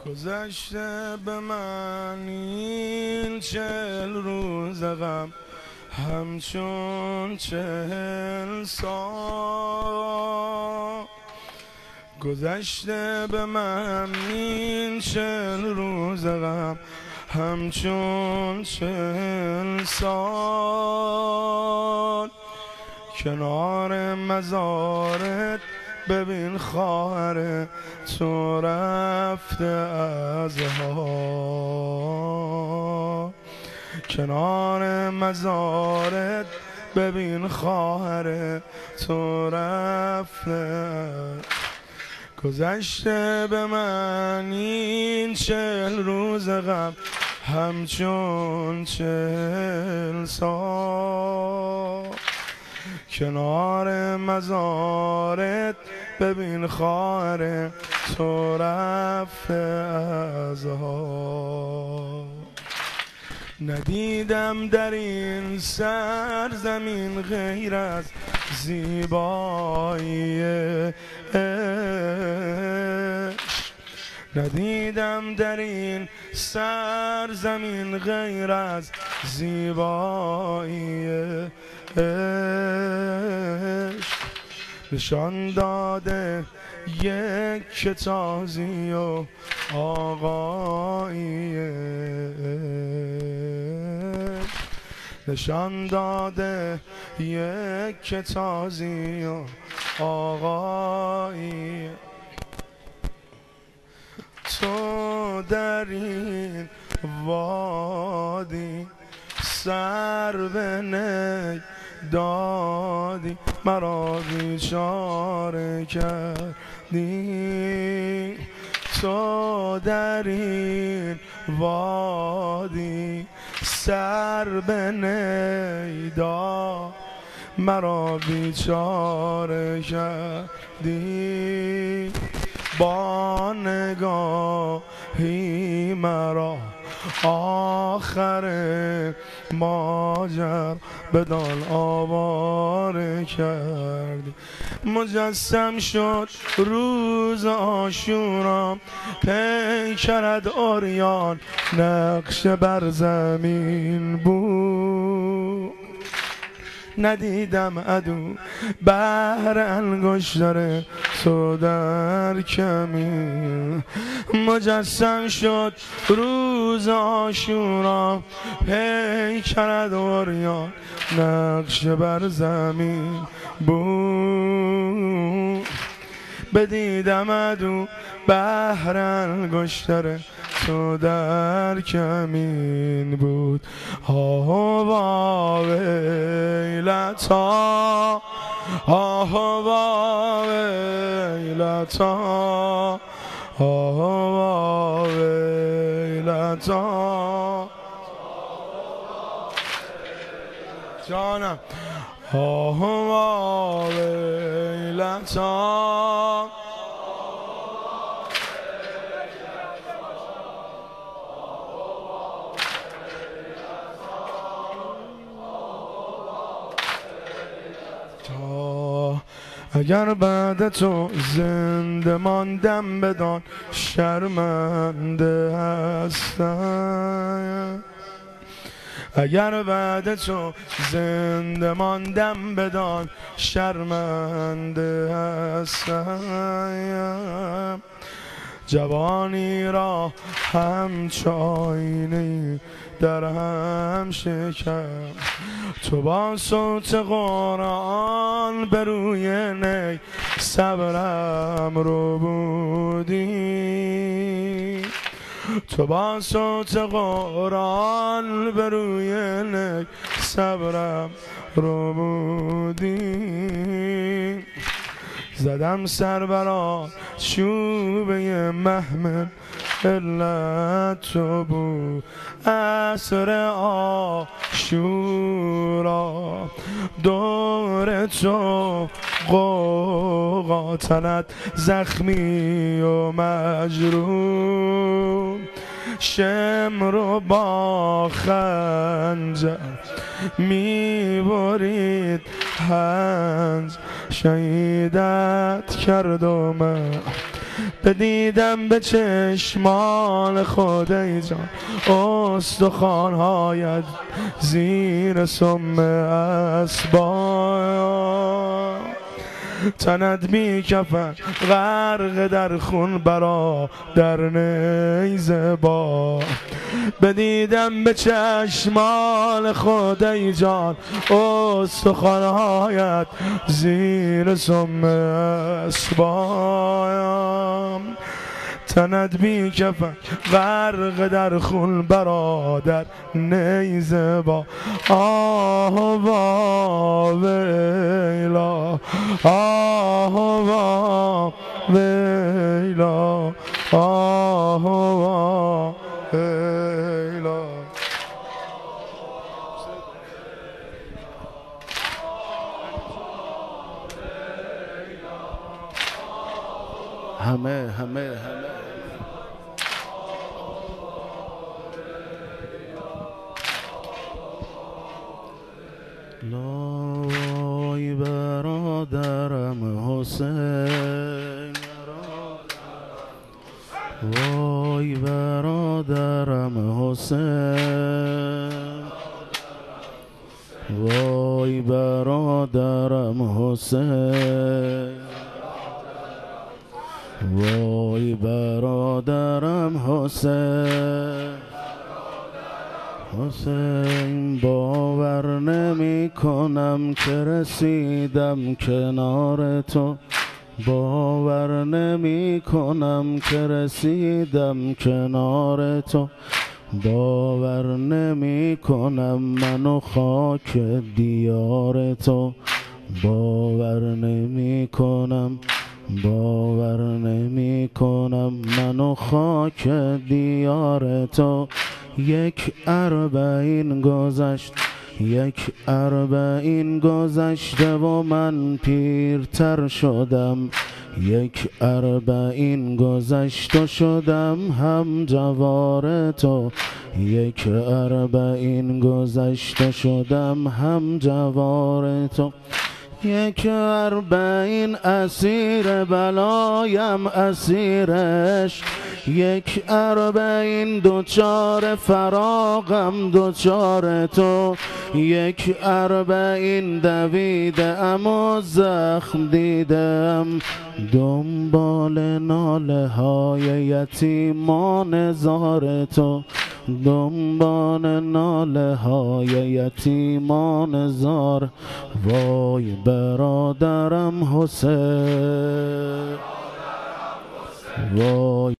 گذشته به من این 40 روز غم همچون 40 سال. گذشته به من این 40 روز غم همچون 40 سال. کنار مزارت ببین خواهر تو رفته از حال. کنار مزارت ببین خواهر تو رفته. گذشته به من این 40 روز غم همچون 40 سال. کنار مزارت ببین خواهر تو رفته از حال. ندیدم در این سرزمین غیر از زیبایی عشق. ندیدم در این سرزمین غیر از زیبایی عشق. نشان داده یک تازی و آقایی عشق. نشان داده یک تازی و آقایی. تو در این وادی سر به نی دادی، مرا بیچاره کردی. تو در این وادی سر به نی دادی، مرا بیچاره کردی. با نگاهی مرا آخر ماجر بدان آواره کردی. مجسم شد روز عاشورا، پیکرت عریان نقش بر زمین بود. ندیدم عدو بهر انگشتر تو در کمین. مجسم شد روز عاشورا، پیکرت عریان نقش بر زمین بود. بدیدم عدو بهر انگشتر تو در کمین بود. آه ویلتا، آه ویلتا، آه ویلتا. جانم آه ویلتا. اگر بعد تو زنده ماندم بدان شرمنده هستم. اگر بعد تو زنده ماندم بدان شرمنده هستم. جوانی را همچو آینه در هم شکم، تو با صوت قرآن به روی نی صبرم رو بودی. تو با صوت قرآن به روی نی صبرم رو بودی. زدم سر برا چوبه محمل علت تو بود. عصر عاشورا دور تو قاتلت زخمی و مجروح. شمر با خنجر میبرید هنج، شهیدت کرد و من بدیدم به چشمان خود ای جان استخوان‌هایت زیر سم اسباب. تنت بی کفن غرق در خون برادر نیزه با. بدیدم به چشمان خود ای جان استخوان‌هایت زیر سم اسباب. تنت بی کفن غرق در خون برادر نیزه با. آه وا ویلا آه وا ویلا آه وا ویلا. همه لای برادرم حسین، وای برادرم حسین، وای برادرم حسین، وای برادرم حسین. حسین باور نمی کنم که رسیدم کنار تو، باور نمی کنم که رسیدم کنار تو، باور نمی کنم منو خاک دیار تو، باور نمی کنم، باور نمی کنم منو خاک دیار تو. یک اربعین گذشت، یک اربعین گذشته و من پیرتر شدم، یک اربعین گذشت و شدم هم جوار تو، یک اربعین گذشت و شدم هم جوار تو. یک اربعین اسیر بلایم اسیرش، یک اربعین دوچار فراقم دوچار تو، یک اربعین دویده ام و زخم دیدم، دنبال ناله های یتیمان زار تو، دنبال ناله های یتیمان زار. وای برادرم حسین، وای